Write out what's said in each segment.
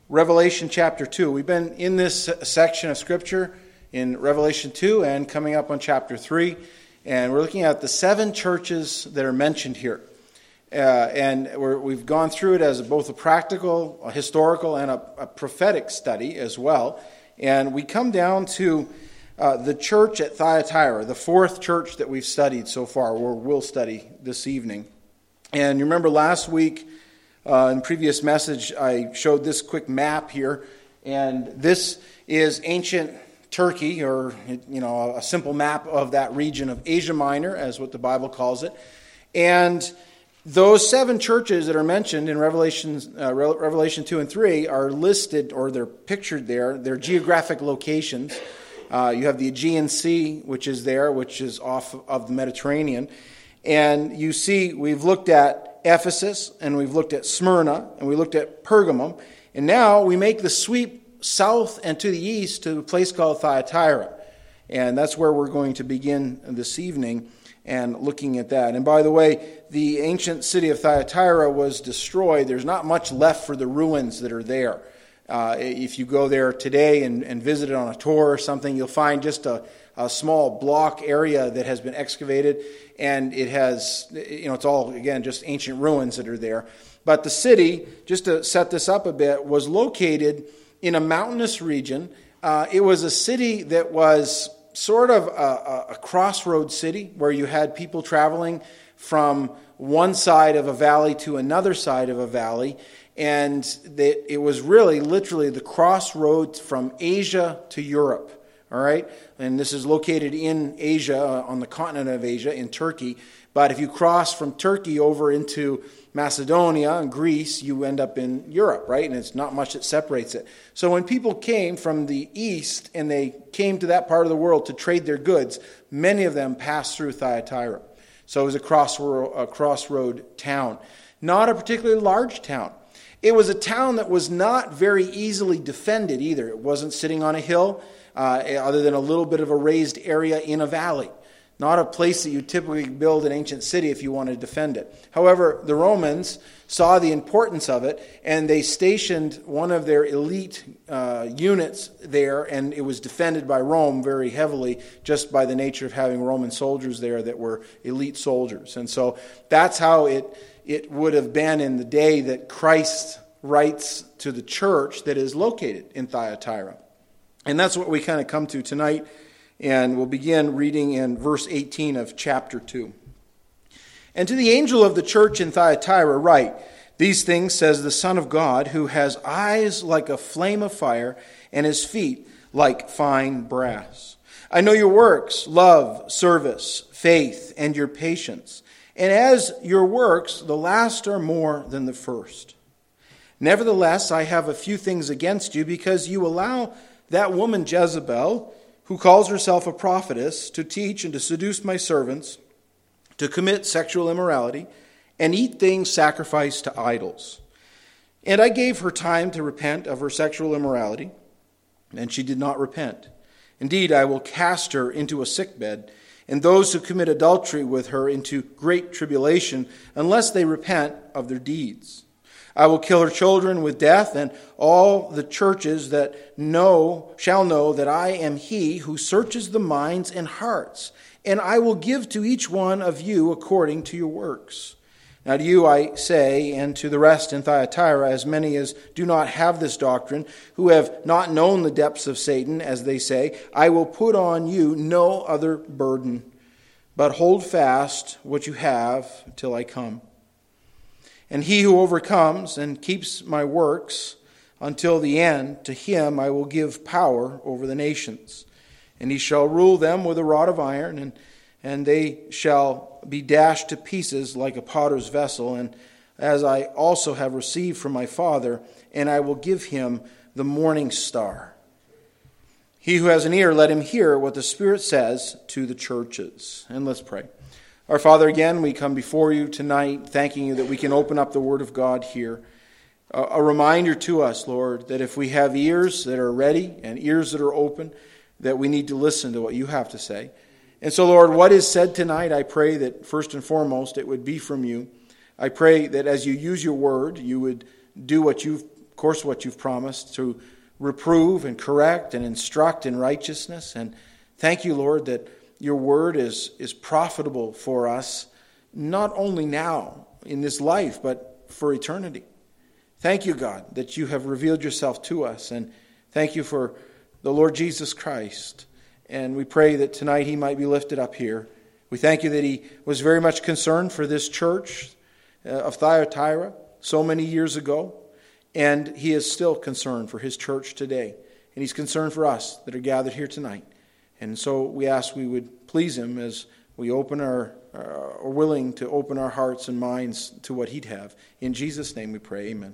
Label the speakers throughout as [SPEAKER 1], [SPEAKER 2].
[SPEAKER 1] Revelation chapter 2. We've been in this section of Scripture in Revelation 2 and coming up on chapter 3. And we're looking at the 7 churches that are mentioned here. We've gone through it as both a practical, a historical, and a prophetic study as well. And we come down to the church at Thyatira, the 4th church that we've studied so far, or will study this evening. And you remember last week, in previous message, I showed this quick map here, and this is ancient Turkey, or a simple map of that region of Asia Minor, as what the Bible calls it. And those 7 churches that are mentioned in Revelation 2 and 3 are listed, or they're pictured there. They're geographic locations. You have the Aegean Sea, which is there, which is off of the Mediterranean. And you see, we've looked at Ephesus, and we've looked at Smyrna, and we looked at Pergamum. And now we make the sweep south and to the east to a place called Thyatira. And that's where we're going to begin this evening and looking at that. And by the way, the ancient city of Thyatira was destroyed. There's not much left for the ruins that are there. If you go there today and visit it on a tour or something, you'll find just a small block area that has been excavated, and it has, it's all, again, just ancient ruins that are there. But the city, just to set this up a bit, was located in a mountainous region. It was a city that was sort of a crossroad city where you had people traveling from one side of a valley to another side of a valley. And it was really literally the crossroads from Asia to Europe. All right? And this is located in Asia, on the continent of Asia, in Turkey. But if you cross from Turkey over into Macedonia and Greece, you end up in Europe, right? And it's not much that separates it. So when people came from the east and they came to that part of the world to trade their goods, many of them passed through Thyatira. So it was a crossroad town. Not a particularly large town. It was a town that was not very easily defended either. It wasn't sitting on a hill, other than a little bit of a raised area in a valley. Not a place that you typically build an ancient city if you want to defend it. However, the Romans saw the importance of it, and they stationed one of their elite units there, and it was defended by Rome very heavily just by the nature of having Roman soldiers there that were elite soldiers. And so that's how it would have been in the day that Christ writes to the church that is located in Thyatira. And that's what we kind of come to tonight, and we'll begin reading in verse 18 of chapter 2. And to the angel of the church in Thyatira write, "These things says the Son of God, who has eyes like a flame of fire, and his feet like fine brass. I know your works, love, service, faith, and your patience. And as your works, the last are more than the first. Nevertheless, I have a few things against you, because you allow that woman Jezebel, who calls herself a prophetess, to teach and to seduce my servants, to commit sexual immorality, and eat things sacrificed to idols. And I gave her time to repent of her sexual immorality, and she did not repent. Indeed, I will cast her into a sickbed, and those who commit adultery with her into great tribulation, unless they repent of their deeds. I will kill her children with death, and all the churches that shall know that I am he who searches the minds and hearts, and I will give to each one of you according to your works. Now to you I say, and to the rest in Thyatira, as many as do not have this doctrine, who have not known the depths of Satan, as they say, I will put on you no other burden, but hold fast what you have till I come. And he who overcomes and keeps my works until the end, to him I will give power over the nations. And he shall rule them with a rod of iron, and they shall be dashed to pieces like a potter's vessel, and as I also have received from my Father, and I will give him the morning star. He who has an ear, let him hear what the Spirit says to the churches." And let's pray. Our Father, again, we come before you tonight, thanking you that we can open up the Word of God here. A reminder to us, Lord, that if we have ears that are ready and ears that are open, that we need to listen to what you have to say. And so, Lord, what is said tonight, I pray that first and foremost it would be from you. I pray that as you use your Word, you would do what you've of course, what you've promised, to reprove and correct and instruct in righteousness. And thank you, Lord, that your word is profitable for us, not only now in this life, but for eternity. Thank you, God, that you have revealed yourself to us. And thank you for the Lord Jesus Christ. And we pray that tonight he might be lifted up here. We thank you that he was very much concerned for this church of Thyatira so many years ago. And he is still concerned for his church today. And he's concerned for us that are gathered here tonight. And so we ask we would please him as we are willing to open our hearts and minds to what he'd have. In Jesus' name we pray, amen.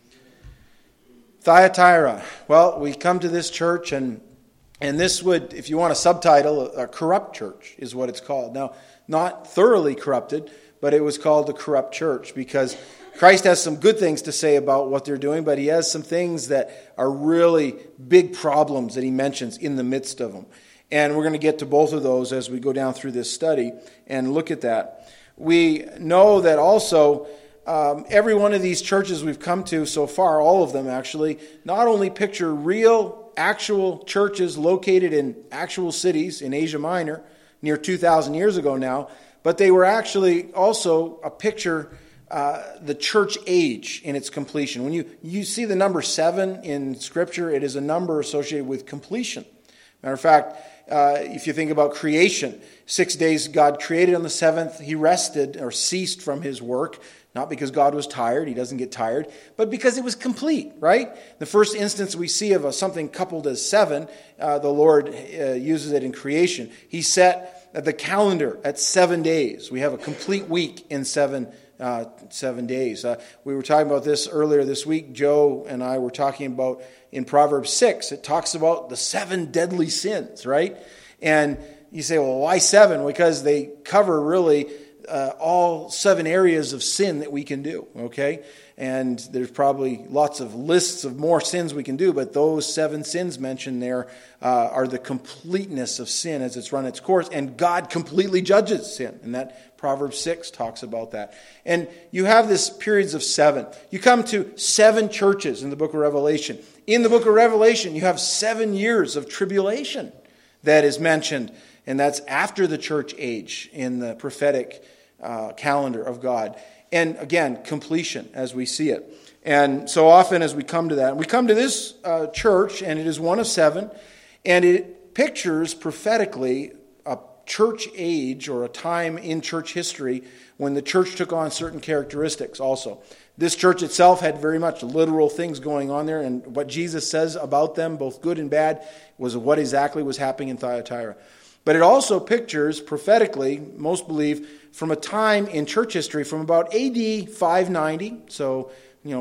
[SPEAKER 1] Thyatira. Well, we come to this church, and this would, if you want a subtitle, a corrupt church is what it's called. Now, not thoroughly corrupted, but it was called a corrupt church because Christ has some good things to say about what they're doing, but he has some things that are really big problems that he mentions in the midst of them. And we're going to get to both of those as we go down through this study and look at that. We know that also every one of these churches we've come to so far, all of them actually, not only picture real, actual churches located in actual cities in Asia Minor near 2,000 years ago now, but they were actually also a picture the church age in its completion. When you see the number 7 in Scripture, it is a number associated with completion. Matter of fact, if you think about creation, 6 days God created, on the 7th he rested or ceased from his work, not because God was tired, he doesn't get tired, but because it was complete, right? The first instance we see of something coupled as 7, the Lord uses it in creation. He set the calendar at 7 days. We have a complete week in 7 days. We were talking about this earlier this week. Joe and I were talking about in Proverbs 6, it talks about the 7 deadly sins, right? And you say, well, why 7? Because they cover really all 7 areas of sin that we can do, okay? And there's probably lots of lists of more sins we can do, but those 7 sins mentioned there are the completeness of sin as it's run its course, and God completely judges sin, and that Proverbs 6 talks about that. And you have this periods of 7. You come to 7 churches in the book of Revelation. In the book of Revelation, you have 7 years of tribulation that is mentioned, and that's after the church age in the prophetic calendar of God. And again, completion as we see it. And so often as we come to that, we come to this church, and it is one of 7, and it pictures prophetically a church age or a time in church history when the church took on certain characteristics also. This church itself had very much literal things going on there, and what Jesus says about them, both good and bad, was what exactly was happening in Thyatira. But it also pictures prophetically, most believe, from a time in church history from about AD 590, so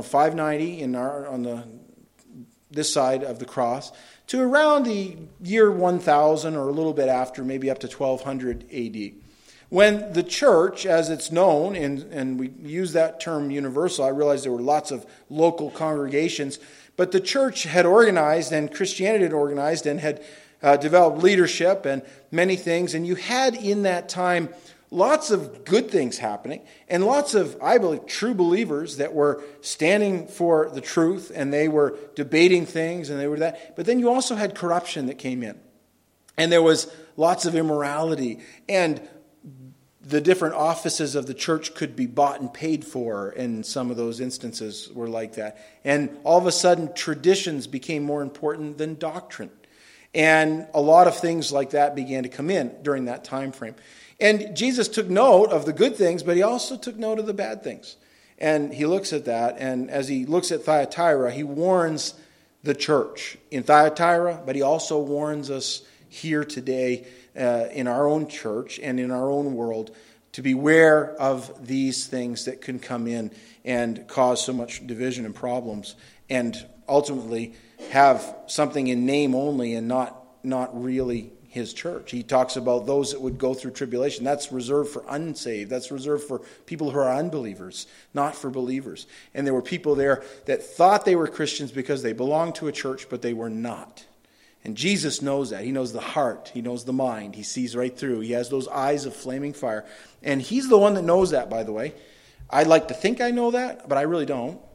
[SPEAKER 1] 590 on this side of the cross, to around the year 1000 or a little bit after, maybe up to 1200 AD. When the church, as it's known, and we use that term universal, I realize there were lots of local congregations, but the church had organized, and Christianity had organized, and had developed leadership and many things, and you had in that time lots of good things happening, and lots of, I believe, true believers that were standing for the truth, and they were debating things, and they were that. But then you also had corruption that came in, and there was lots of immorality, and the different offices of the church could be bought and paid for, and some of those instances were like that. And all of a sudden, traditions became more important than doctrine. And a lot of things like that began to come in during that time frame. And Jesus took note of the good things, but he also took note of the bad things. And he looks at that, and as he looks at Thyatira, he warns the church in Thyatira, but he also warns us here today in our own church and in our own world to beware of these things that can come in and cause so much division and problems, and ultimately have something in name only and not really his church. He talks about those that would go through tribulation. That's reserved for unsaved. That's reserved for people who are unbelievers, not for believers. And there were people there that thought they were Christians because they belonged to a church, but they were not. And Jesus knows that. He knows the heart. He knows the mind. He sees right through. He has those eyes of flaming fire. And he's the one that knows that, by the way. I'd like to think I know that, but I really don't.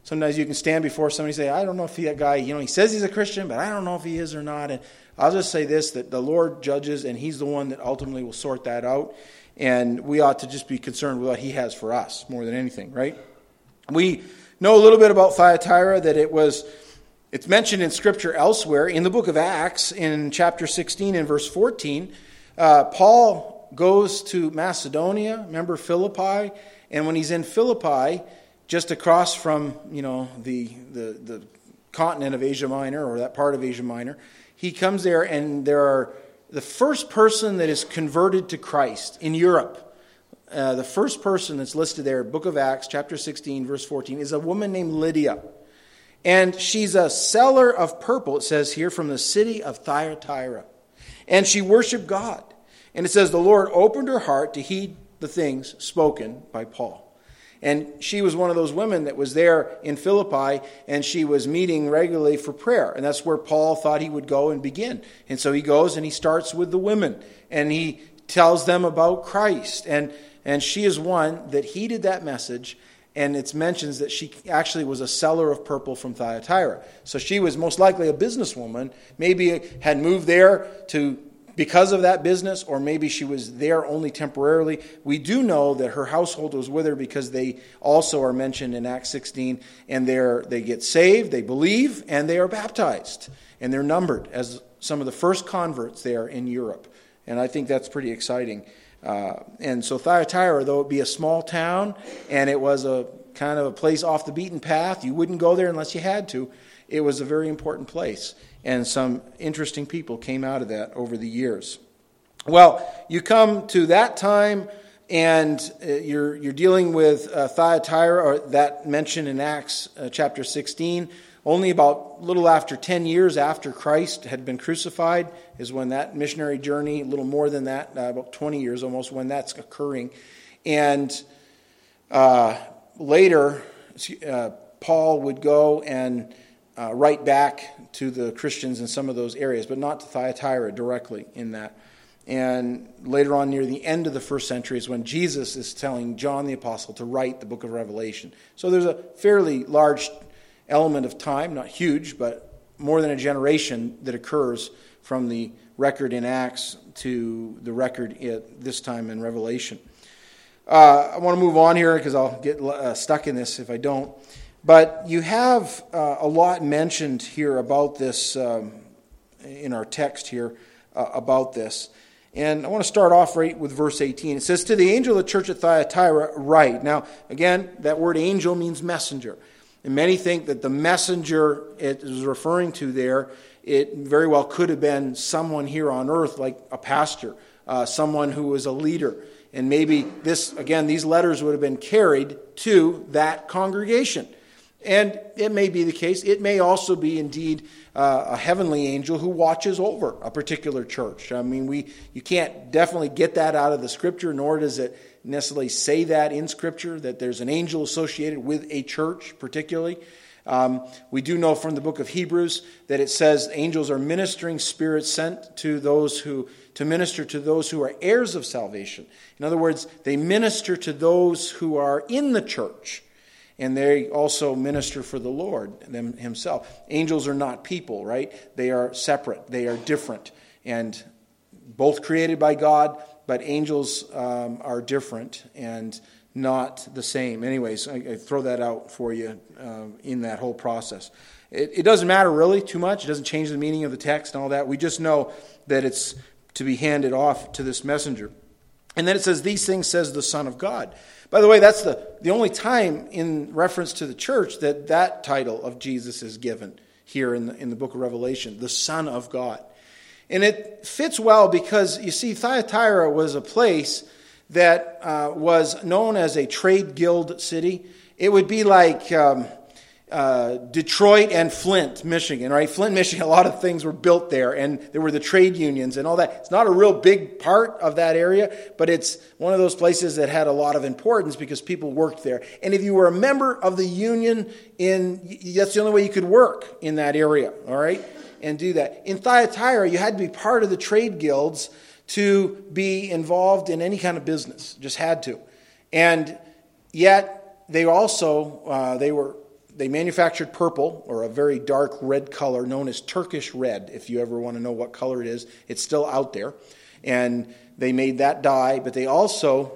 [SPEAKER 1] Sometimes you can stand before somebody and say, I don't know if that guy, he says he's a Christian, but I don't know if he is or not. And I'll just say this, that the Lord judges, and he's the one that ultimately will sort that out. And we ought to just be concerned with what he has for us more than anything, right? We know a little bit about Thyatira, that it's mentioned in Scripture elsewhere. In the book of Acts, in chapter 16 and verse 14, Paul goes to Macedonia, remember Philippi? And when he's in Philippi, just across from, the continent of Asia Minor, or that part of Asia Minor, he comes there, and the first person that is converted to Christ in Europe, the first person that's listed there, book of Acts, chapter 16, verse 14, is a woman named Lydia. And she's a seller of purple, it says here, from the city of Thyatira. And she worshiped God. And it says the Lord opened her heart to heed the things spoken by Paul. And she was one of those women that was there in Philippi, and she was meeting regularly for prayer. And that's where Paul thought he would go and begin. And so he goes and he starts with the women, and he tells them about Christ. And she is one that heeded that message, and it mentions that she actually was a seller of purple from Thyatira. So she was most likely a businesswoman, maybe had moved there because of that business, or maybe she was there only temporarily. We do know that her household was with her because they also are mentioned in Acts 16, and they get saved, they believe, and they are baptized. And they're numbered as some of the first converts there in Europe. And I think that's pretty exciting. And so Thyatira, though it be a small town, and it was a kind of a place off the beaten path, you wouldn't go there unless you had to, it was a very important place. And some interesting people came out of that over the years. Well, you come to that time, and you're dealing with Thyatira, or that mentioned in Acts chapter 16. Only about a little after 10 years after Christ had been crucified is when that missionary journey, a little more than that, about 20 years almost, when that's occurring. And later, Paul would go and write back to the Christians in some of those areas, but not to Thyatira directly in that. And later on, near the end of the first century, is when Jesus is telling John the Apostle to write the book of Revelation. So there's a fairly large element of time, not huge, but more than a generation that occurs from the record in Acts to the record at this time in Revelation. I want to move on here because I'll get stuck in this if I don't. But you have a lot mentioned here about this in our text here about this. And I want to start off right with verse 18. It says, "To the angel of the church at Thyatira write." Now, again, that word angel means messenger. And many think that the messenger it is referring to there, it very well could have been someone here on earth, like a pastor, someone who was a leader. And maybe these letters would have been carried to that congregation. And it may be the case. It may also be indeed a heavenly angel who watches over a particular church. I mean, you can't definitely get that out of the Scripture, nor does it necessarily say that in Scripture, that there's an angel associated with a church particularly. We do know from the book of Hebrews that it says angels are ministering spirits sent to minister to those who are heirs of salvation. In other words, they minister to those who are in the church. And they also minister for the Lord himself. Angels are not people, right? They are separate. They are different. And both created by God, but angels are different and not the same. Anyways, I throw that out for you in that whole process. It doesn't matter really too much. It doesn't change the meaning of the text and all that. We just know that it's to be handed off to this messenger. And then it says, "These things says the Son of God." By the way, that's the only time in reference to the church that title of Jesus is given here in the book of Revelation, the Son of God. And it fits well because, you see, Thyatira was a place that was known as a trade guild city. It would be like Detroit and Flint, Michigan, right? Flint, Michigan, a lot of things were built there, and there were the trade unions and all that. It's not a real big part of that area, but it's one of those places that had a lot of importance because people worked there. And if you were a member of the union, that's the only way you could work in that area, all right, and do that. In Thyatira, you had to be part of the trade guilds to be involved in any kind of business, just had to. And yet, they they manufactured purple, or a very dark red color known as Turkish red. If you ever want to know what color it is, it's still out there. And they made that dye, but they also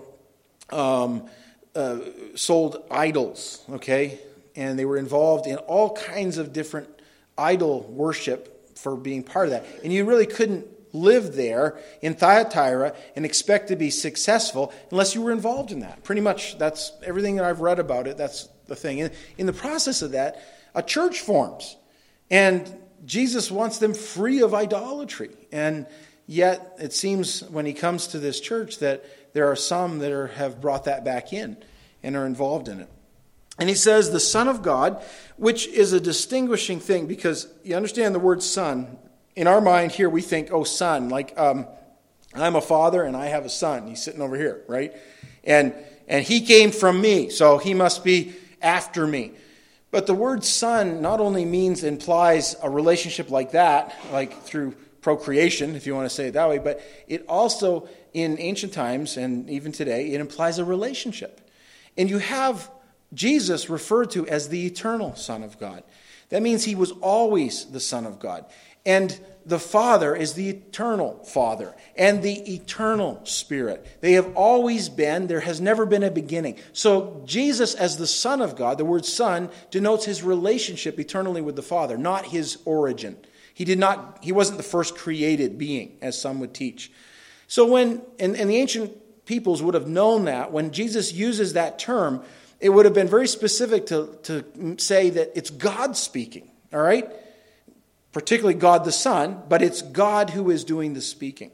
[SPEAKER 1] sold idols, okay? And they were involved in all kinds of different idol worship for being part of that. And you really couldn't live there in Thyatira and expect to be successful unless you were involved in that. Pretty much, that's everything that I've read about it. That's the thing. In the process of that, a church forms. And Jesus wants them free of idolatry. And yet, it seems when he comes to this church that there are some that have brought that back in and are involved in it. And he says, the Son of God, which is a distinguishing thing, because you understand the word son. In our mind here, we think, oh, son, like I'm a father and I have a son. He's sitting over here, right? And he came from me, so he must be after me. But the word son not only implies a relationship like that, like through procreation, if you want to say it that way, but it also, in ancient times and even today, it implies a relationship. And you have Jesus referred to as the eternal Son of God. That means he was always the Son of God. And the Father is the eternal Father and the eternal Spirit. They have always been. There has never been a beginning. So Jesus as the Son of God, the word Son, denotes his relationship eternally with the Father, not his origin. He wasn't the first created being, as some would teach. So when, and the ancient peoples would have known that, when Jesus uses that term, it would have been very specific to say that it's God speaking, all right? Particularly God the Son, but it's God who is doing the speaking.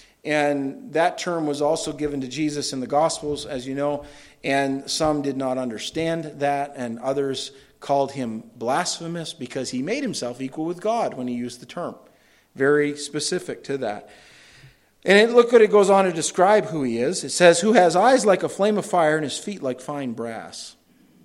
[SPEAKER 1] And that term was also given to Jesus in the Gospels, as you know, and some did not understand that, and others called him blasphemous because he made himself equal with God when he used the term. Very specific to that. And look what it goes on to describe who he is. It says, who has eyes like a flame of fire and his feet like fine brass.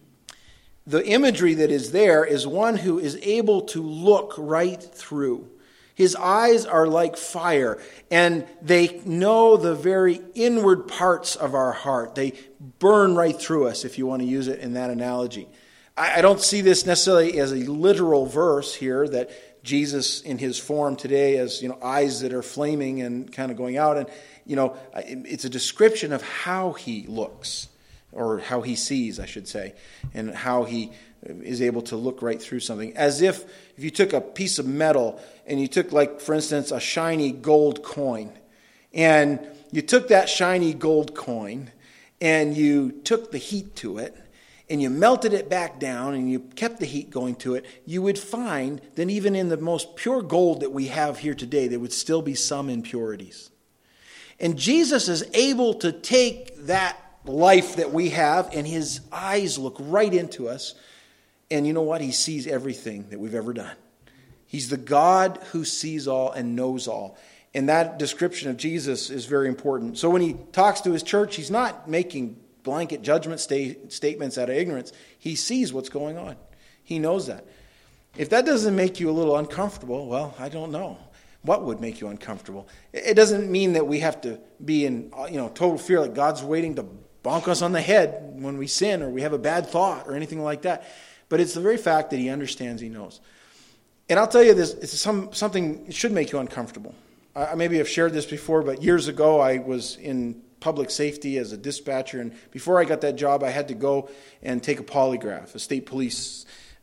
[SPEAKER 1] The imagery that is there is one who is able to look right through. His eyes are like fire, and they know the very inward parts of our heart. They burn right through us, if you want to use it in that analogy. I don't see this necessarily as a literal verse here that Jesus in his form today as, eyes that are flaming and kind of going out. And, it's a description of how he looks, or how he sees, I should say, and how he is able to look right through something. As if you took a piece of metal and you took, like, for instance, a shiny gold coin, and you took that shiny gold coin and you took the heat to it, and you melted it back down and you kept the heat going to it, you would find that even in the most pure gold that we have here today, there would still be some impurities. And Jesus is able to take that life that we have, and his eyes look right into us, and you know what? He sees everything that we've ever done. He's the God who sees all and knows all. And that description of Jesus is very important. So when he talks to his church, he's not making blanket judgment statements out of ignorance. He sees what's going on. He knows that. If that doesn't make you a little uncomfortable, well, I don't know. What would make you uncomfortable? It doesn't mean that we have to be in total fear, like God's waiting to bonk us on the head when we sin or we have a bad thought or anything like that. But it's the very fact that he understands, he knows. And I'll tell you this, it's something that should make you uncomfortable. I maybe have shared this before, but years ago I was in public safety as a dispatcher, and before I got that job I had to go and take a polygraph. A state police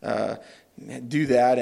[SPEAKER 1] do that,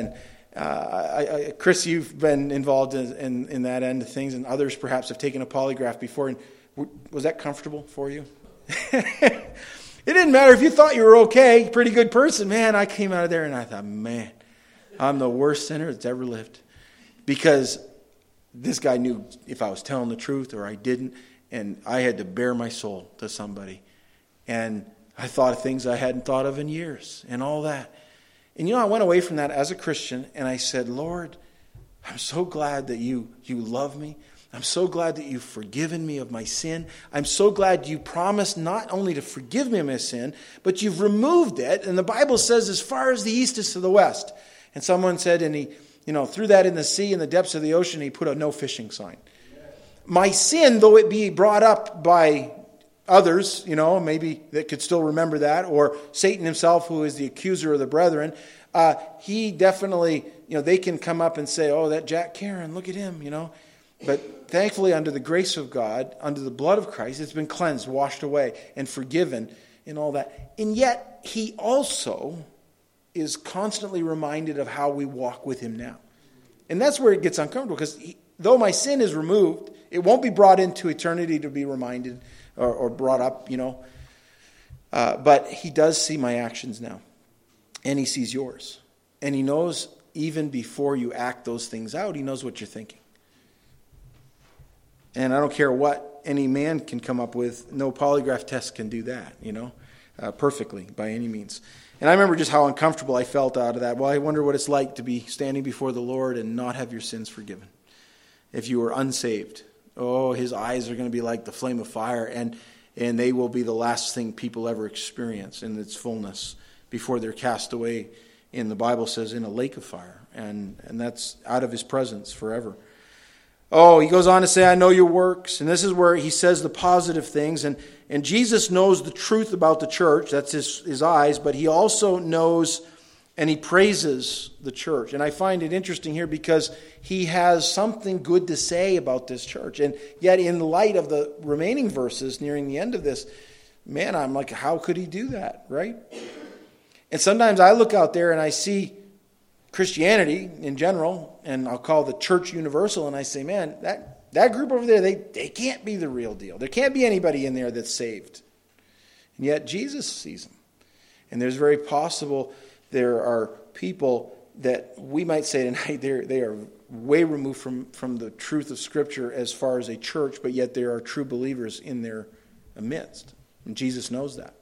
[SPEAKER 1] and Chris, you've been involved in that end of things, and others perhaps have taken a polygraph before. And was that comfortable for you? It didn't matter if you thought you were okay, pretty good person. Man, I came out of there and I thought, man, I'm the worst sinner that's ever lived. Because this guy knew if I was telling the truth or I didn't, and I had to bare my soul to somebody. And I thought of things I hadn't thought of in years and all that. And I went away from that as a Christian, and I said, Lord, I'm so glad that you love me. I'm so glad that you've forgiven me of my sin. I'm so glad you promised not only to forgive me of my sin, but you've removed it. And the Bible says as far as the east is to the west. And someone said, and he threw that in the sea, in the depths of the ocean, he put a no fishing sign. My sin, though it be brought up by others, maybe that could still remember that, or Satan himself, who is the accuser of the brethren, he definitely, they can come up and say, oh, that Jack Karen, look at him, But thankfully, under the grace of God, under the blood of Christ, it's been cleansed, washed away, and forgiven, and all that. And yet, he also is constantly reminded of how we walk with him now. And that's where it gets uncomfortable, because though my sin is removed, it won't be brought into eternity to be reminded or brought up, But he does see my actions now. And he sees yours. And he knows even before you act those things out, he knows what you're thinking. And I don't care what any man can come up with. No polygraph test can do that, perfectly by any means. And I remember just how uncomfortable I felt out of that. Well, I wonder what it's like to be standing before the Lord and not have your sins forgiven. If you were unsaved, his eyes are going to be like the flame of fire, and they will be the last thing people ever experience in its fullness before they're cast away, and the Bible says, in a lake of fire. And that's out of his presence forever. He goes on to say, I know your works. And this is where he says the positive things. And Jesus knows the truth about the church. That's his eyes. But he also knows and he praises the church. And I find it interesting here because he has something good to say about this church. And yet in light of the remaining verses nearing the end of this, man, I'm like, how could he do that, right? And sometimes I look out there and I see Christianity in general, and I'll call the church universal, and I say, man, that group over there, they can't be the real deal. There can't be anybody in there that's saved. And yet Jesus sees them. And there's very possible there are people that we might say tonight, they are way removed from the truth of Scripture as far as a church, but yet there are true believers in their midst. And Jesus knows that.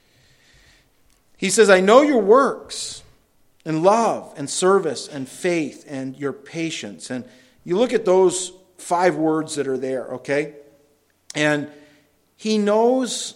[SPEAKER 1] He says, I know your works, and love, and service, and faith, and your patience. And you look at those 5 words that are there, okay? And he knows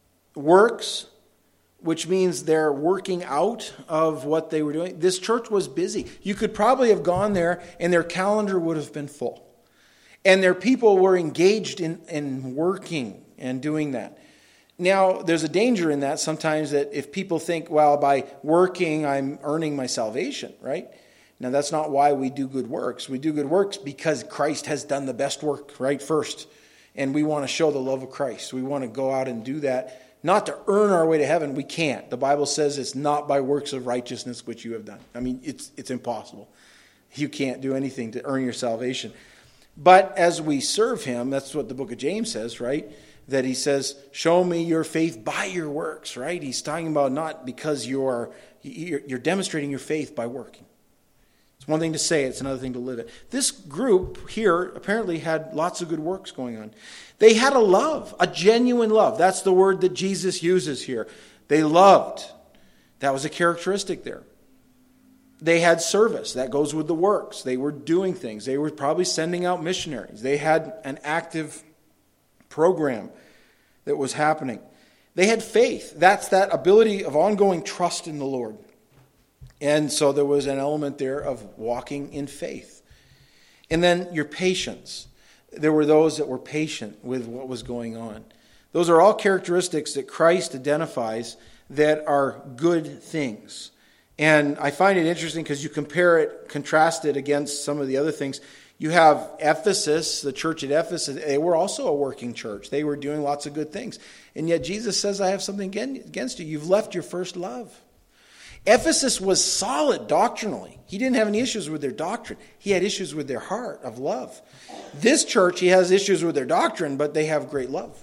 [SPEAKER 1] works, which means they're working out of what they were doing. This church was busy. You could probably have gone there, and their calendar would have been full. And their people were engaged in working and doing that. Now, there's a danger in that sometimes, that if people think, well, by working, I'm earning my salvation, right? Now, that's not why we do good works. We do good works because Christ has done the best work, right, first. And we want to show the love of Christ. We want to go out and do that, not to earn our way to heaven. We can't. The Bible says it's not by works of righteousness which you have done. I mean, it's impossible. You can't do anything to earn your salvation. But as we serve him, that's what the book of James says, right? That he says, show me your faith by your works, right? He's talking about not because you're demonstrating your faith by working. It's one thing to say it, it's another thing to live it. This group here apparently had lots of good works going on. They had a love, a genuine love. That's the word that Jesus uses here. They loved. That was a characteristic there. They had service. That goes with the works. They were doing things. They were probably sending out missionaries. They had an active program that was happening. They had faith. That's that ability of ongoing trust in the Lord. And so there was an element there of walking in faith. And then your patience. There were those that were patient with what was going on. Those are all characteristics that Christ identifies that are good things. And I find it interesting because you contrast it against some of the other things. You have Ephesus, the church at Ephesus. They were also a working church. They were doing lots of good things. And yet Jesus says, I have something against you. You've left your first love. Ephesus was solid doctrinally. He didn't have any issues with their doctrine. He had issues with their heart of love. This church, he has issues with their doctrine, but they have great love.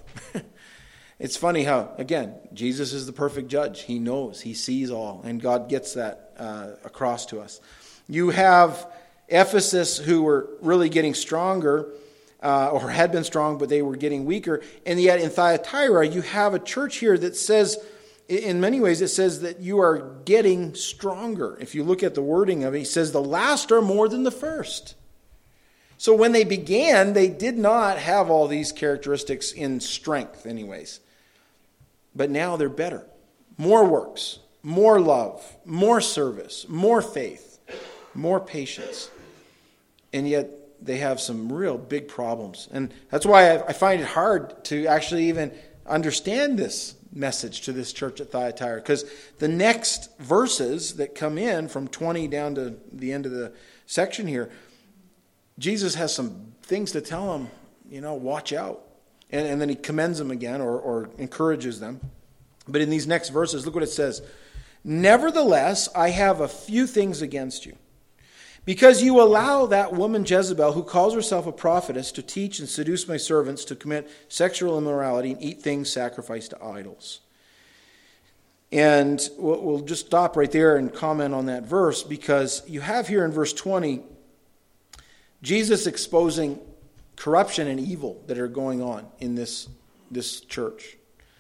[SPEAKER 1] It's funny how, again, Jesus is the perfect judge. He knows. He sees all. And God gets that across to us. You have Ephesus, who were really getting stronger, or had been strong, but they were getting weaker. And yet in Thyatira, you have a church here that says, in many ways, it says that you are getting stronger. If you look at the wording of it, he says the last are more than the first. So when they began, they did not have all these characteristics in strength anyways. But now they're better. More works, more love, more service, more faith, more patience. And yet they have some real big problems. And that's why I find it hard to actually even understand this message to this church at Thyatira, because the next verses that come in from 20 down to the end of the section here, Jesus has some things to tell them, watch out. And then he commends them again or encourages them. But in these next verses, look what it says. Nevertheless, I have a few things against you, because you allow that woman Jezebel, who calls herself a prophetess, to teach and seduce my servants to commit sexual immorality and eat things sacrificed to idols. And we'll just stop right there and comment on that verse, because you have here in verse 20, Jesus exposing corruption and evil that are going on in this church.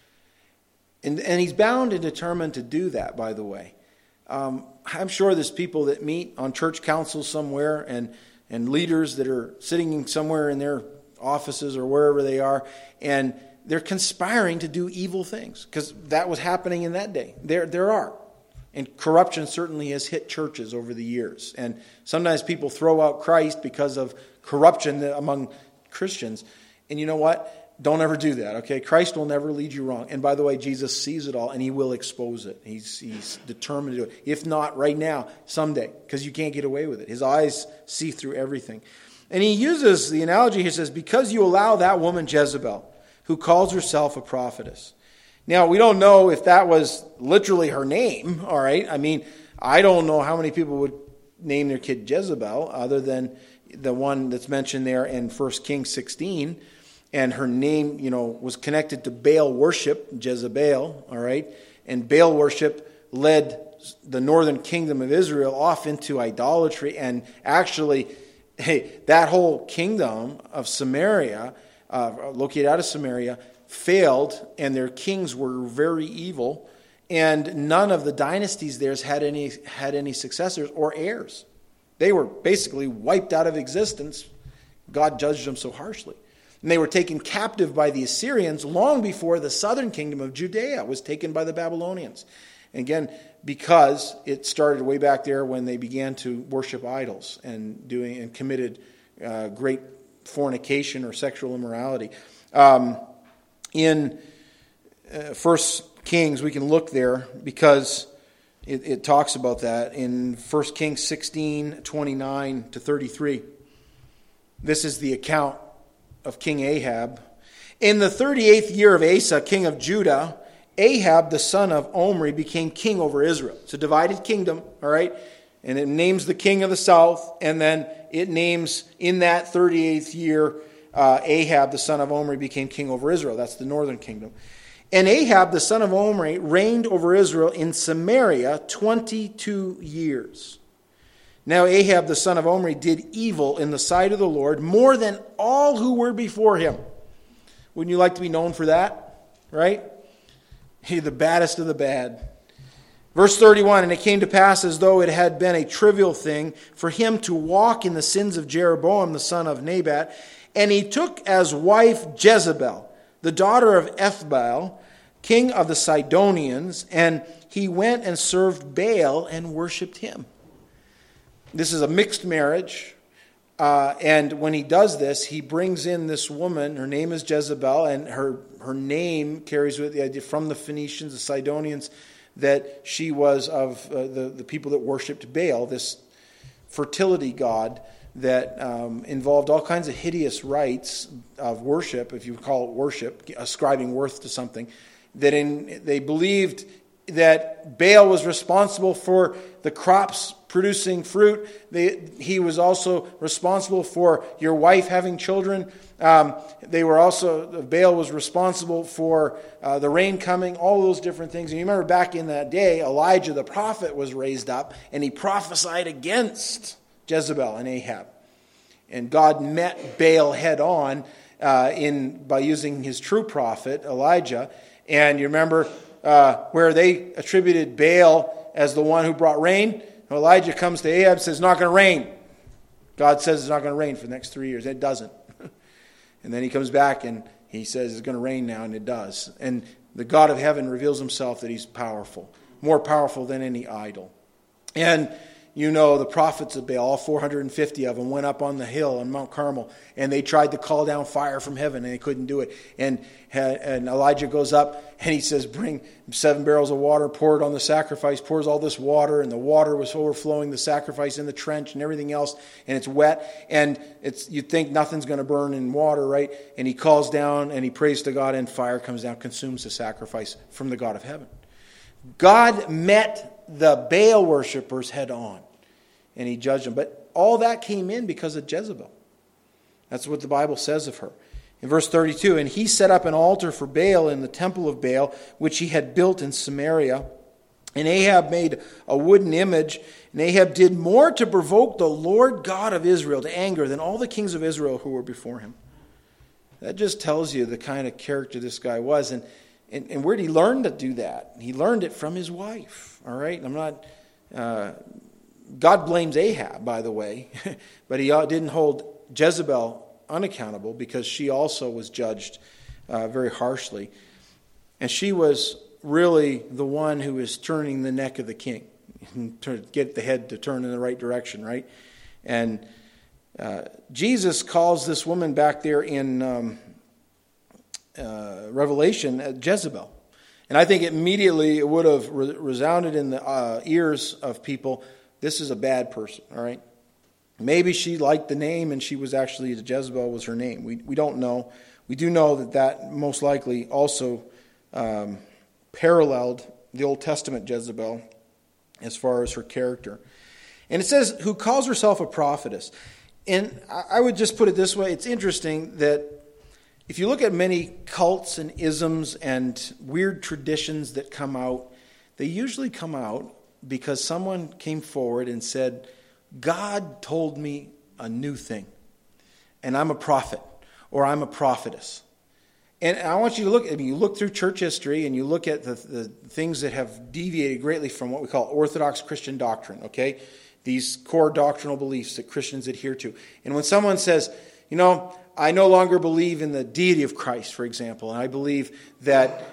[SPEAKER 1] And he's bound and determined to do that, by the way. I'm sure there's people that meet on church councils somewhere and leaders that are sitting somewhere in their offices or wherever they are, and they're conspiring to do evil things, because that was happening in that day. There are. And corruption certainly has hit churches over the years. And sometimes people throw out Christ because of corruption among Christians. And you know what? Don't ever do that, okay? Christ will never lead you wrong. And by the way, Jesus sees it all, and he will expose it. He's determined to do it. If not right now, someday, because you can't get away with it. His eyes see through everything. And he uses the analogy, he says, because you allow that woman Jezebel, who calls herself a prophetess. Now, we don't know if that was literally her name, all right? I mean, I don't know how many people would name their kid Jezebel, other than the one that's mentioned there in 1 Kings 16. And her name, was connected to Baal worship, Jezebel, all right? And Baal worship led the northern kingdom of Israel off into idolatry. And actually, that whole kingdom of Samaria, located out of Samaria, failed, and their kings were very evil. And none of the dynasties there had any successors or heirs. They were basically wiped out of existence. God judged them so harshly. And they were taken captive by the Assyrians long before the southern kingdom of Judea was taken by the Babylonians. And again, because it started way back there when they began to worship idols and committed great fornication or sexual immorality. In 1 Kings, we can look there because it talks about that in 1 Kings 16, 29 to 33. This is the account of King Ahab. In the 38th year of Asa, king of Judah, Ahab, the son of Omri, became king over Israel. It's a divided kingdom, all right? And it names the king of the south, and then it names in that 38th year, Ahab, the son of Omri, became king over Israel. That's the northern kingdom. And Ahab, the son of Omri, reigned over Israel in Samaria 22 years. Now Ahab, the son of Omri, did evil in the sight of the Lord more than all who were before him. Wouldn't you like to be known for that? Right? He's the baddest of the bad. Verse 31, and it came to pass as though it had been a trivial thing for him to walk in the sins of Jeroboam, the son of Nebat. And he took as wife Jezebel, the daughter of Ethbaal, king of the Sidonians, and he went and served Baal and worshipped him. This is a mixed marriage, and when he does this, he brings in this woman. Her name is Jezebel, and her name carries with it the idea from the Phoenicians, the Sidonians, that she was of the people that worshipped Baal, this fertility god that involved all kinds of hideous rites of worship, if you call it worship, ascribing worth to something. They believed that Baal was responsible for the crops producing fruit. He was also responsible for your wife having children. Baal was responsible for the rain coming, all those different things. And you remember back in that day, Elijah the prophet was raised up, and he prophesied against Jezebel and Ahab. And God met Baal head on by using his true prophet, Elijah. And you remember where they attributed Baal as the one who brought rain? Elijah comes to Ahab and says, it's not going to rain. God says it's not going to rain for the next 3 years. It doesn't. And then he comes back and he says it's going to rain now, and it does. And the God of heaven reveals himself that he's powerful, more powerful than any idol. And you know, the prophets of Baal, all 450 of them, went up on the hill on Mount Carmel, and they tried to call down fire from heaven, and they couldn't do it. And Elijah goes up, and he says, bring 7 barrels of water, pour it on the sacrifice, pours all this water, and the water was overflowing the sacrifice in the trench and everything else, and it's wet, and you'd think nothing's going to burn in water, right? And he calls down, and he prays to God, and fire comes down, consumes the sacrifice from the God of heaven. God met the Baal worshippers head on, and he judged them. But all that came in because of Jezebel. That's what the Bible says of her. In verse 32, and he set up an altar for Baal in the temple of Baal, which he had built in Samaria. And Ahab made a wooden image, and Ahab did more to provoke the Lord God of Israel to anger than all the kings of Israel who were before him. That just tells you the kind of character this guy was. And where did he learn to do that? He learned it from his wife. All right? God blames Ahab, by the way, but he didn't hold Jezebel unaccountable because she also was judged very harshly. And she was really the one who was turning the neck of the king to get the head to turn in the right direction, right? And Jesus calls this woman back there in Revelation Jezebel. And I think immediately it would have resounded in the ears of people, this is a bad person, all right? Maybe she liked the name and she was actually, Jezebel was her name. We don't know. We do know that most likely also paralleled the Old Testament Jezebel as far as her character. And it says, who calls herself a prophetess. And I would just put it this way. It's interesting that if you look at many cults and isms and weird traditions that come out, they usually come out because someone came forward and said, God told me a new thing, and I'm a prophet, or I'm a prophetess. And I want you to look, you look through church history and you look at the things that have deviated greatly from what we call Orthodox Christian doctrine, okay? These core doctrinal beliefs that Christians adhere to. And when someone says, I no longer believe in the deity of Christ, for example, and I believe that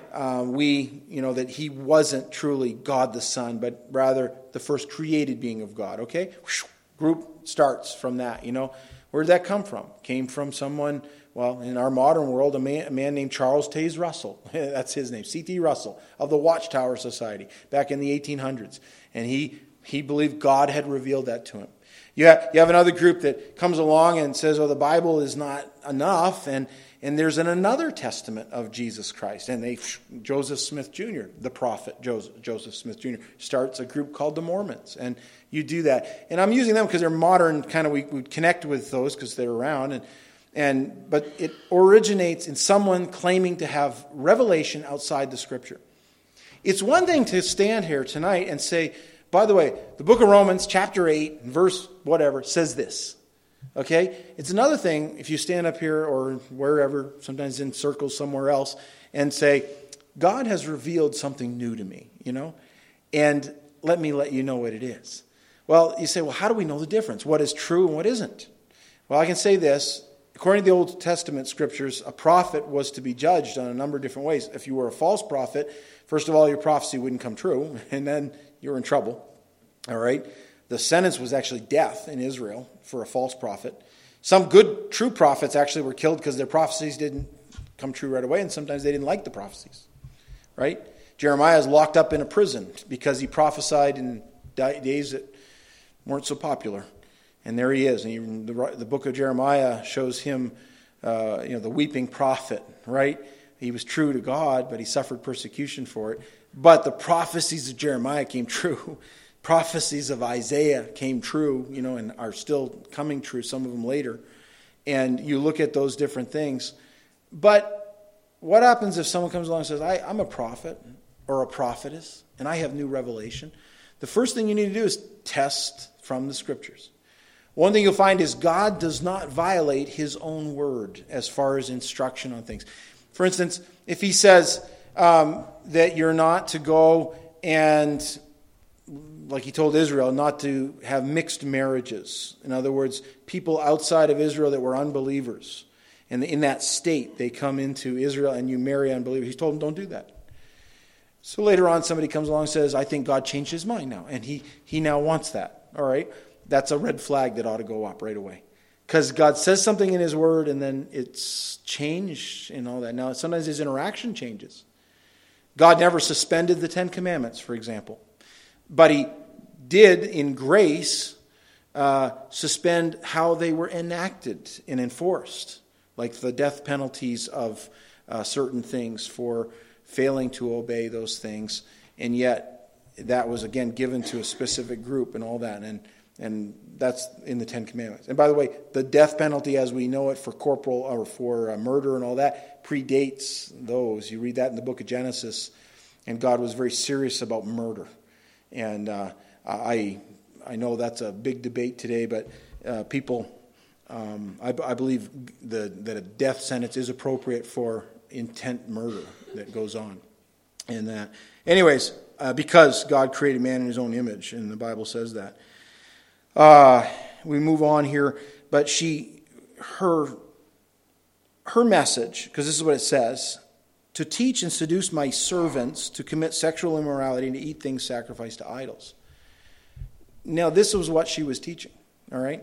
[SPEAKER 1] that he wasn't truly God the Son, but rather the first created being of God, okay? Group starts from that, Where did that come from? Came from someone, well, in our modern world, a man named Charles Taze Russell. That's his name, C.T. Russell, of the Watchtower Society, back in the 1800s. And he believed God had revealed that to him. You have another group that comes along and says, the Bible is not enough, and there's another testament of Jesus Christ. And Joseph Smith Jr., the prophet Joseph Smith Jr., starts a group called the Mormons. And you do that. And I'm using them because they're modern, we connect with those because they're around. But it originates in someone claiming to have revelation outside the Scripture. It's one thing to stand here tonight and say, by the way, the book of Romans, chapter 8, verse whatever, says this. Okay? It's another thing if you stand up here or wherever, sometimes in circles somewhere else, and say, God has revealed something new to me, and let me let you know what it is. Well, you say, how do we know the difference? What is true and what isn't? Well, I can say this. According to the Old Testament scriptures, a prophet was to be judged on a number of different ways. If you were a false prophet, first of all, your prophecy wouldn't come true, and then you were in trouble. All right? The sentence was actually death in Israel for a false prophet. Some good, true prophets actually were killed because their prophecies didn't come true right away, and sometimes they didn't like the prophecies. Right? Jeremiah is locked up in a prison because he prophesied in days that weren't so popular. And there he is. And the book of Jeremiah shows him, the weeping prophet, right? He was true to God, but he suffered persecution for it. But the prophecies of Jeremiah came true. Prophecies of Isaiah came true, and are still coming true, some of them later. And you look at those different things. But what happens if someone comes along and says, I'm a prophet or a prophetess, and I have new revelation? The first thing you need to do is test from the Scriptures. One thing you'll find is God does not violate his own word as far as instruction on things. For instance, if he says that you're not to go and, like he told Israel, not to have mixed marriages. In other words, people outside of Israel that were unbelievers. And in that state, they come into Israel and you marry unbelievers. He told them, don't do that. So later on, somebody comes along and says, I think God changed his mind now. And he now wants that. all right, that's a red flag that ought to go up right away. Because God says something in his word and then it's changed and all that. Now, sometimes his interaction changes. God never suspended the Ten Commandments, for example. But he did, in grace, suspend how they were enacted and enforced. Like the death penalties of certain things for failing to obey those things. And yet, that was, again, given to a specific group and all that. And that's in the Ten Commandments. And by the way, the death penalty as we know it for corporal or for murder and all that predates those. You read that in the book of Genesis, and God was very serious about murder. And I know that's a big debate today, but people, I believe that a death sentence is appropriate for intent murder that goes on. And anyways, because God created man in his own image, and the Bible says that. We move on here, but her message, because this is what it says, to teach and seduce my servants to commit sexual immorality and to eat things sacrificed to idols. Now, this was what she was teaching, all right?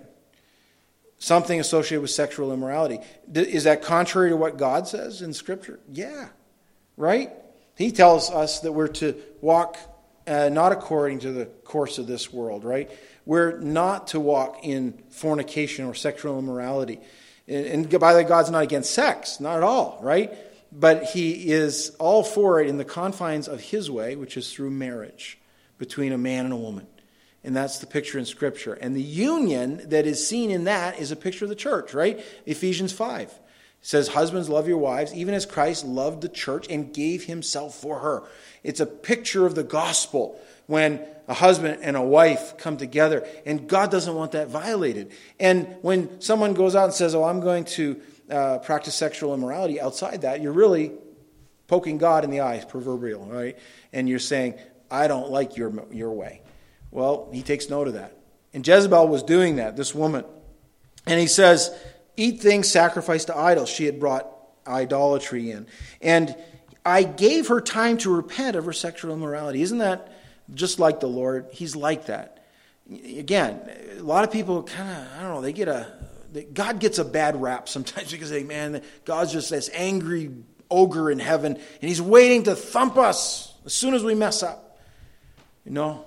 [SPEAKER 1] Something associated with sexual immorality. Is that contrary to what God says in Scripture? Yeah, right? He tells us that we're to walk not according to the course of this world, right? We're not to walk in fornication or sexual immorality. And by the way, God's not against sex, not at all, right? But he is all for it in the confines of his way, which is through marriage between a man and a woman. And that's the picture in Scripture. And the union that is seen in that is a picture of the church, right? Ephesians 5. It says, husbands, love your wives, even as Christ loved the church and gave himself for her. It's a picture of the gospel when a husband and a wife come together. And God doesn't want that violated. And when someone goes out and says, I'm going to practice sexual immorality outside that, you're really poking God in the eye, proverbial, right? And you're saying, I don't like your way. Well, he takes note of that. And Jezebel was doing that, this woman. And he says, eat things sacrificed to idols. She had brought idolatry in. And I gave her time to repent of her sexual immorality. Isn't that just like the Lord? He's like that. Again, a lot of people kind of, I don't know, God gets a bad rap sometimes because they, man, God's just this angry ogre in heaven, and he's waiting to thump us as soon as we mess up. You know?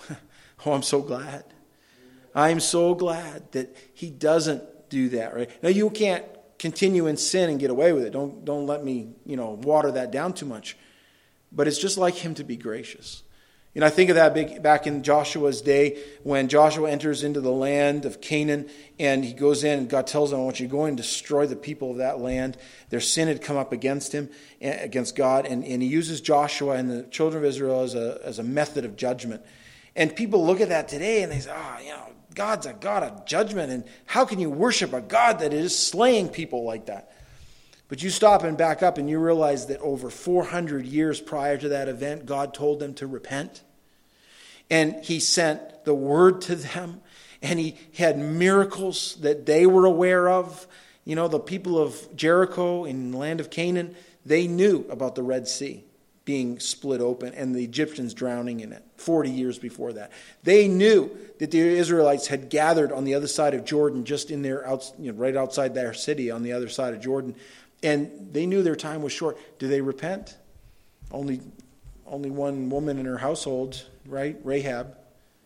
[SPEAKER 1] Oh, I'm so glad. I'm so glad that he doesn't do that, right? Now, you can't continue in sin and get away with it. Don't let me, water that down too much. But it's just like him to be gracious. I think of that back in Joshua's day when Joshua enters into the land of Canaan and he goes in and God tells him, I want you to go and destroy the people of that land. Their sin had come up against him, against God, and he uses Joshua and the children of Israel as a method of judgment. And people look at that today and they say, God's a God of judgment, and how can you worship a God that is slaying people like that? But you stop and back up and you realize that over 400 years prior to that event, God told them to repent. And he sent the word to them. And he had miracles that they were aware of. The people of Jericho in the land of Canaan, they knew about the Red Sea being split open and the Egyptians drowning in it 40 years before that. They knew that the Israelites had gathered on the other side of Jordan, just in there, right outside their city on the other side of Jordan. And they knew their time was short. Did they repent? Only one woman in her household, right? Rahab.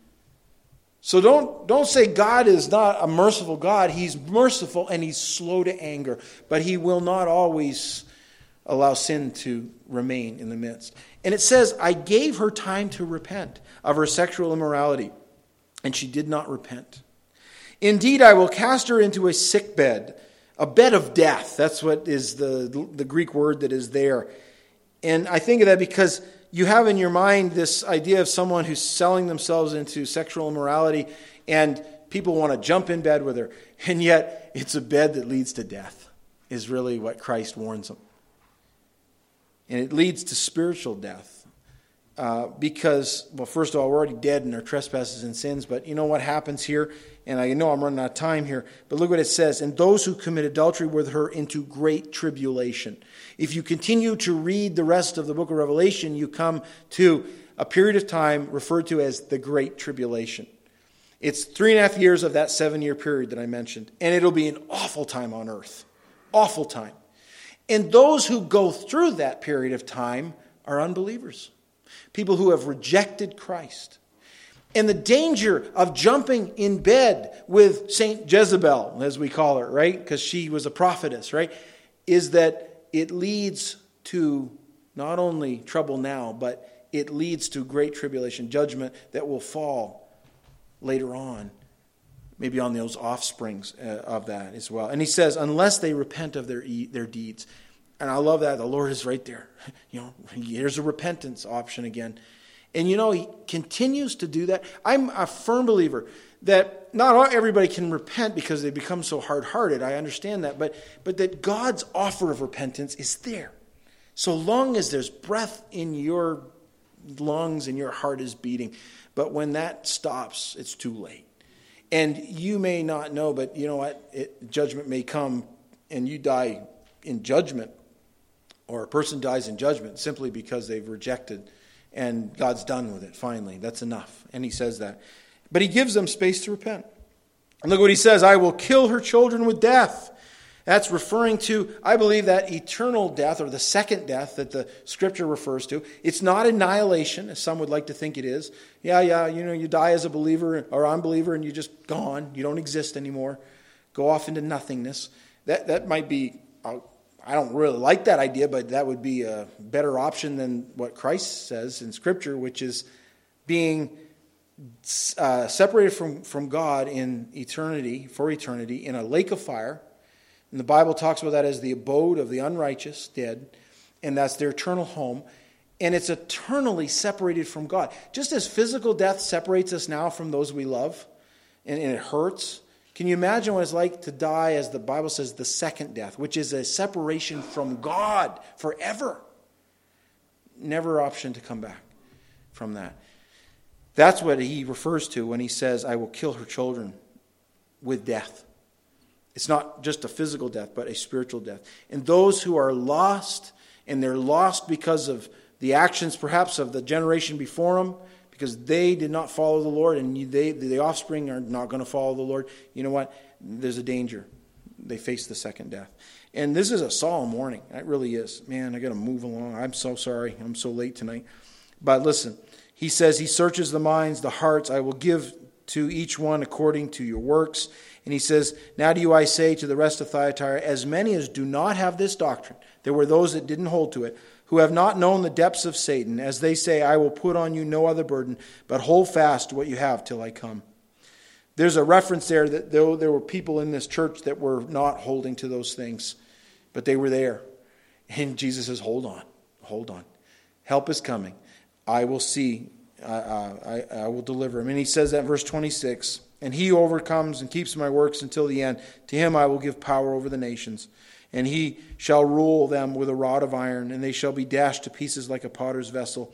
[SPEAKER 1] So don't say God is not a merciful God. He's merciful and he's slow to anger. But he will not always allow sin to remain in the midst. And it says, I gave her time to repent of her sexual immorality, and she did not repent. Indeed, I will cast her into a sick bed, a bed of death. That's what is the Greek word that is there. And I think of that because you have in your mind this idea of someone who's selling themselves into sexual immorality, and people want to jump in bed with her. And yet, it's a bed that leads to death, is really what Christ warns them. And it leads to spiritual death because, well, first of all, we're already dead in our trespasses and sins. But you know what happens here? And I know I'm running out of time here. But look what it says. And those who commit adultery with her into great tribulation. If you continue to read the rest of the book of Revelation, you come to a period of time referred to as the Great Tribulation. It's 3.5 years of that 7-year period that I mentioned. And it'll be an awful time on earth. Awful time. And those who go through that period of time are unbelievers. People who have rejected Christ. And the danger of jumping in bed with Saint Jezebel, as we call her, right? Because she was a prophetess, right? Is that it leads to not only trouble now, but it leads to great tribulation, judgment that will fall later on, maybe on those offsprings of that as well. And he says, unless they repent of their deeds. And I love that. The Lord is right there. Here's a repentance option again. And he continues to do that. I'm a firm believer that not everybody can repent because they become so hard-hearted. I understand that. But that God's offer of repentance is there. So long as there's breath in your lungs and your heart is beating. But when that stops, it's too late. And you may not know, but you know what? Judgment may come and you die in judgment. Or a person dies in judgment simply because they've rejected and God's done with it finally. That's enough. And he says that. But he gives them space to repent. And look what he says, I will kill her children with death. That's referring to, I believe, that eternal death or the second death that the scripture refers to. It's not annihilation, as some would like to think it is. You die as a believer or unbeliever and you're just gone. You don't exist anymore. Go off into nothingness. That might be, I don't really like that idea, but that would be a better option than what Christ says in scripture, which is being separated from God in eternity, for eternity, in a lake of fire. And the Bible talks about that as the abode of the unrighteous dead, and that's their eternal home. And it's eternally separated from God. Just as physical death separates us now from those we love, and it hurts. Can you imagine what it's like to die, as the Bible says, the second death, which is a separation from God forever? Never option to come back from that. That's what he refers to when he says, I will kill her children with death. It's not just a physical death, but a spiritual death. And those who are lost, and they're lost because of the actions perhaps of the generation before them, because they did not follow the Lord, and the offspring are not going to follow the Lord, you know what? There's a danger. They face the second death. And this is a solemn warning. It really is. Man, I got to move along. I'm so sorry. I'm so late tonight. But listen, he says he searches the minds, the hearts. I will give to each one according to your works. And he says, now do I say to the rest of Thyatira, as many as do not have this doctrine, there were those that didn't hold to it, who have not known the depths of Satan, as they say, I will put on you no other burden, but hold fast to what you have till I come. There's a reference there that though there were people in this church that were not holding to those things, but they were there. And Jesus says, hold on. Help is coming. I will see. I will deliver him. And he says that in verse 26, and he overcomes and keeps my works until the end. To him I will give power over the nations. And he shall rule them with a rod of iron, and they shall be dashed to pieces like a potter's vessel.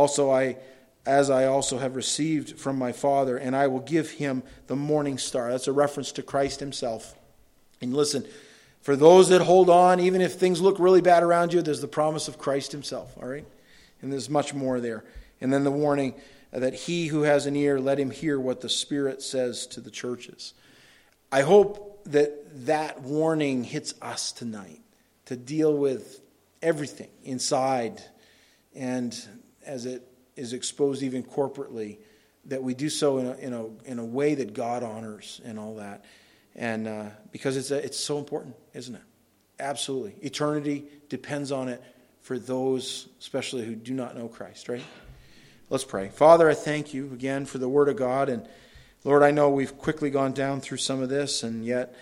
[SPEAKER 1] As I also have received from my Father, and I will give him the morning star. That's a reference to Christ himself. And listen, for those that hold on, even if things look really bad around you, there's the promise of Christ himself, all right? And there's much more there. And then the warning that he who has an ear, let him hear what the Spirit says to the churches. I hope that warning hits us tonight to deal with everything inside, and as it is exposed even corporately, that we do so in a way that God honors and all that. And because it's so important, isn't it? Absolutely. Eternity depends on it for those especially who do not know Christ, right? Let's pray. Father, I thank you again for the Word of God. And Lord, I know we've quickly gone down through some of this, and yet,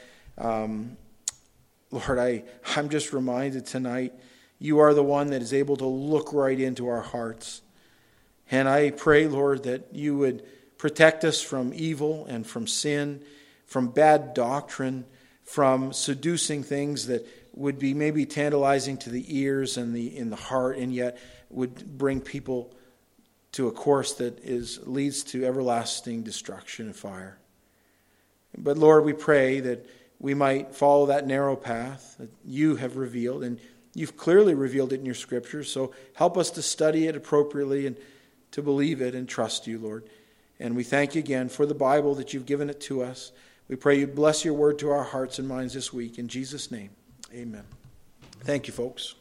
[SPEAKER 1] Lord, I'm just reminded tonight, you are the one that is able to look right into our hearts. And I pray, Lord, that you would protect us from evil and from sin, from bad doctrine, from seducing things that would be maybe tantalizing to the ears and in the heart, and yet would bring people to a course that leads to everlasting destruction and fire. But Lord, we pray that we might follow that narrow path that you have revealed, and you've clearly revealed it in your scriptures. So help us to study it appropriately and to believe it and trust you, Lord. And we thank you again for the Bible that you've given it to us. We pray you bless your word to our hearts and minds this week. In Jesus' name, amen. Thank you, folks.